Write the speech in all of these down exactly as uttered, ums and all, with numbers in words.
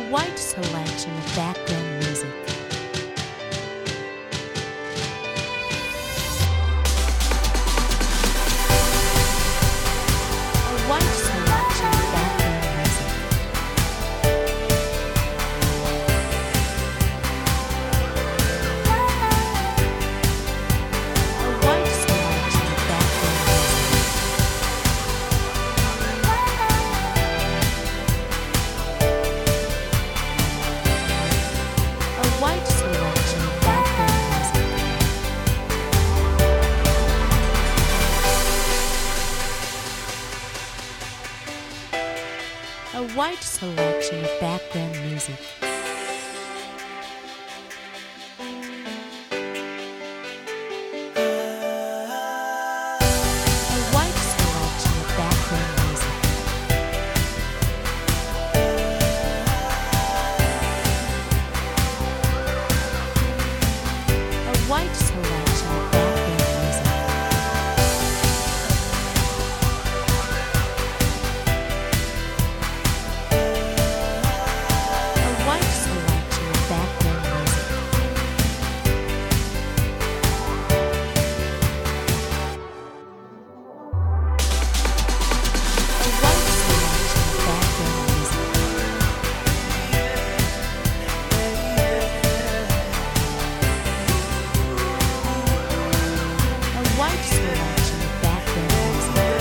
A wide selection of background music. A wide selection of background music. A wide selection of background A wide selection of background music. A wide selection of background music. A wide selection of background music. A wide selection of background music. A wide selection of background music. A wide selection of background music. A wide selection of background music.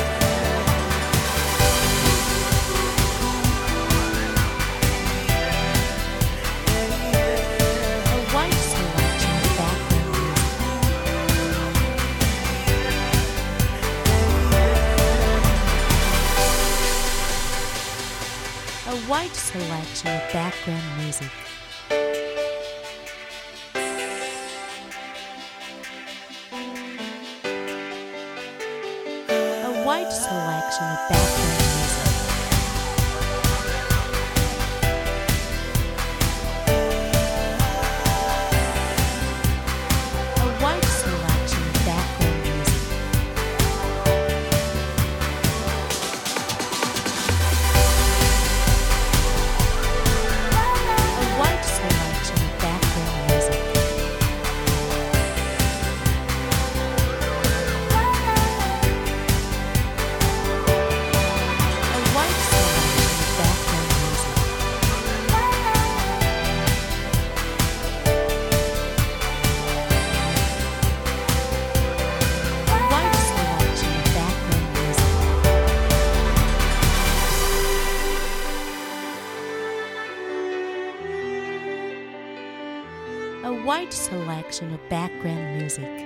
A wide selection of background music. A wide selection of background music. A wide selection of background music. A wide selection of background music. A wide selection of background music. A wide selection of background music. A wide selection of background music. A wide selection of background music.